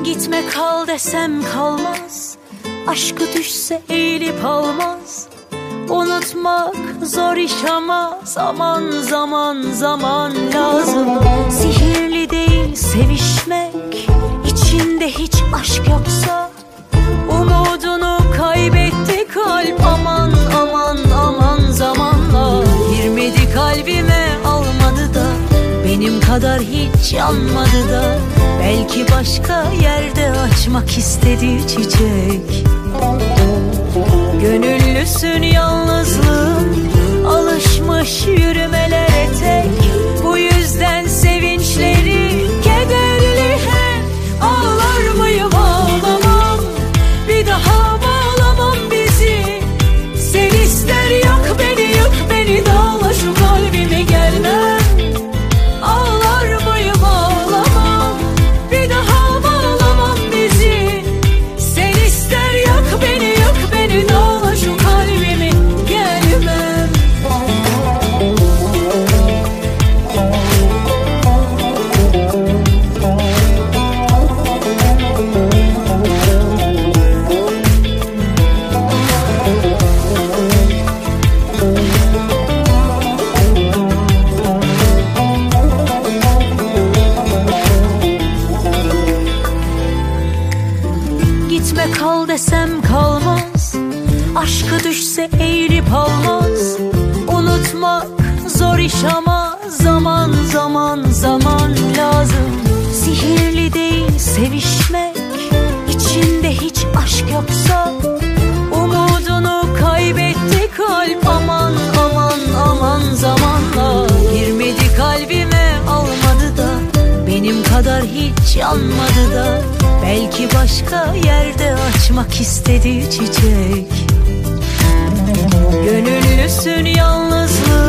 Gitme kal desem kalmaz, aşkı düşse eğilip almaz. Unutmak zor iş ama zaman zaman zaman lazım. Sihirli değil sevişmek, içinde hiç aşk yoksa. Umudunu kaybetti kalp, aman aman aman zamanla. Girmedi kalbime almadı da, benim kadar hiç yanmadı da. Belki başka yerde açmak istediği çiçek. Gönüllüsün yalnızlığım, alışmış yürümelere tek. Bu yüzden sevinçleri kederli hep. Ağlar mıyım ağlamam, bir daha bağlamam bizi. Sen ister yak beni, yık beni, dağla şu kalbimi, gelmem. Ağlar mıyım ağlamam, bir daha bağlamam bizi. Sen ister yak beni, yık beni, dağla şu kalbimi, gelmem. Gitme kal desem kalmaz, aşkı düşse eğilip almaz. Unutmak zor iş ama zaman zaman zaman lazım. Sihirli değil sevişmek, içinde hiç aşk yoksa. Umudunu kaybetti kalp, aman aman aman zamanla. Girmedi kalbime almadı da, benim kadar hiç yanmadı da. Belki başka yerde açmak istediği çiçek. Gönüllüsün yalnızlığı,